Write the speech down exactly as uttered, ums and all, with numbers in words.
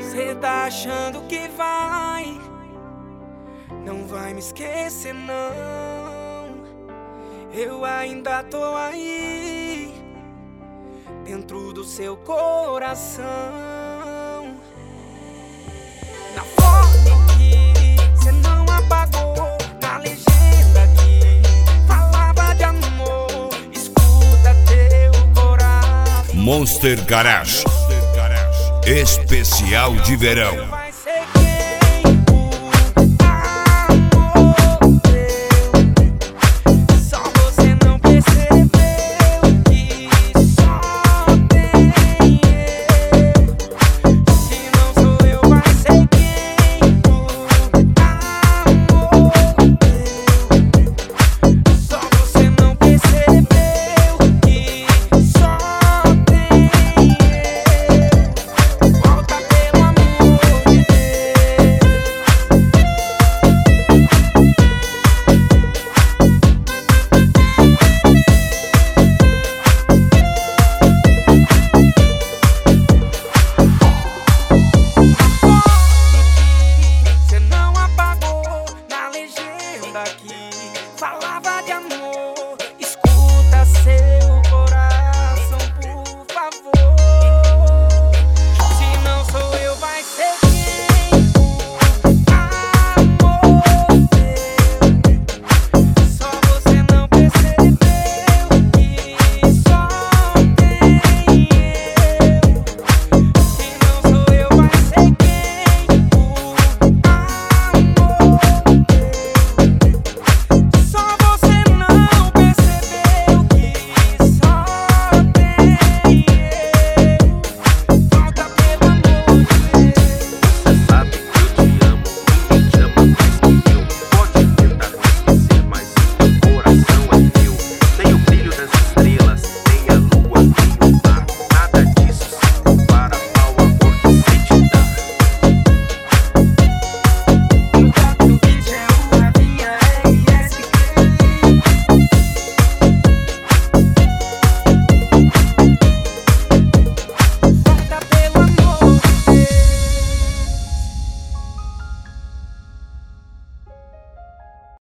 Cê tá achando que vai, não vai me esquecer não. Eu ainda tô aí, dentro do seu coração. Na foto que cê não apagou, na legenda que falava de amor, escuta teu coração. Monster Garage, especial de verão.